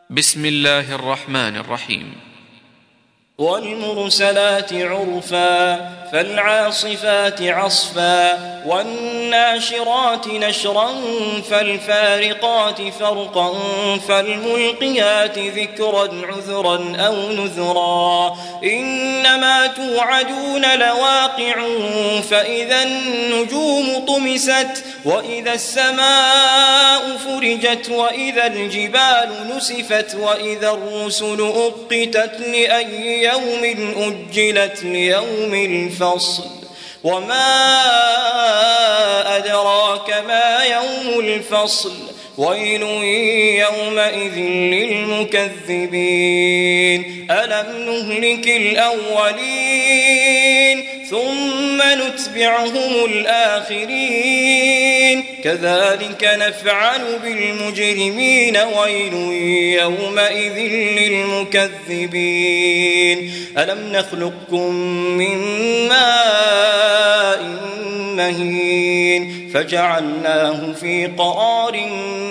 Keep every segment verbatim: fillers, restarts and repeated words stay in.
بسم الله الرحمن الرحيم. والمرسلات عرفا فالعاصفات عصفا والناشرات نشرا فالفارقات فرقا فالملقيات ذكرا عذرا أو نذرا إنما توعدون لواقع فإذا النجوم طمست وإذا السماء فرجت وإذا الجبال نسفت وإذا الرسل أقتت لأي يوم أجلت ليوم الفصل وما أدراك ما يوم الفصل ويل يومئذ للمكذبين ألم نهلك الأولين ثم نتبعهم الآخرين كذلك نفعل بالمجرمين ويل يومئذ للمكذبين ألم نخلقكم من ماء مهين فجعلناه في قرار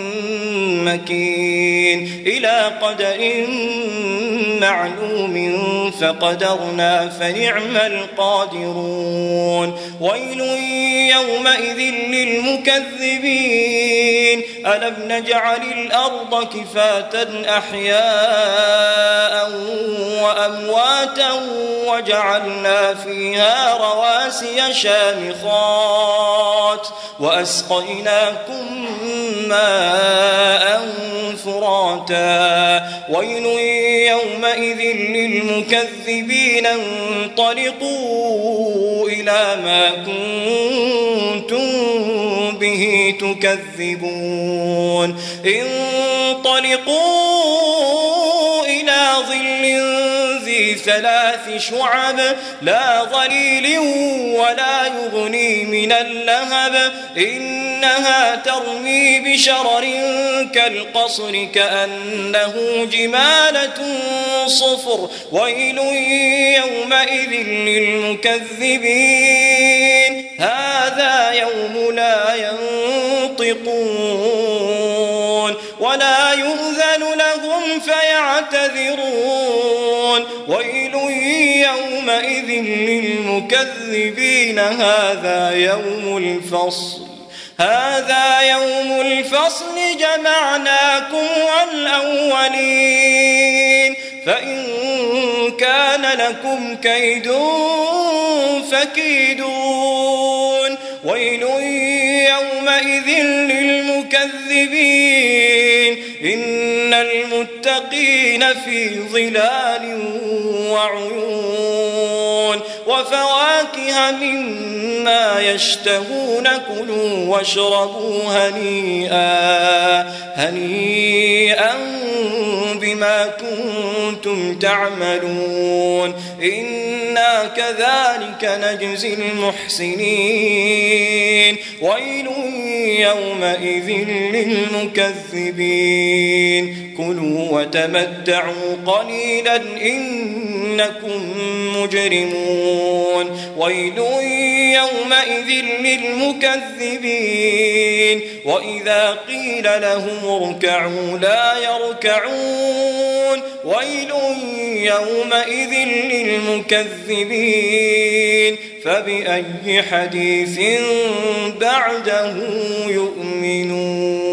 مكين إلى قدر معلوم فقدرنا فنعم القادرون ويل يومئذ للمكذبين ألم نجعل الأرض كفاة أحياء وأمواتا وجعلنا فيها رواسي شامخات وأسقيناكم ماء فراتا ويل يومئذ للمكذبين انطلقوا إلى ما كنتم به تكذبون انطلقوا إلى ظل ذي ثلاث شعب لا ظليل ولا يغني من اللهب إنها ترمي بشرر كالقصر كأنه جمالة صفر ويل يومئذ للمكذبين هذا يوم لا ينطقون ولا يؤذن لهم فيعتذرون ويل يومئذ للمكذبين هذا يوم الفصل هذا يوم الفصل جمعناكم والأولين فإن كان لكم كيد فكيدون ويل يومئذ للمكذبين إن المتقين في ظلال وعيون وفواكه مما يشتهون كلوا واشربوا هنيئا هنيئا بما كنتم تعملون إنا كذلك نجزي المحسنين ويل يومئذ للمكذبين كلوا وتمتعوا قليلا إنكم مجرمون ويل يومئذ للمكذبين وإذا قيل لهم اركعوا لا يركعون ويل يومئذ للمكذبين فبأي حديث بعده يؤمنون.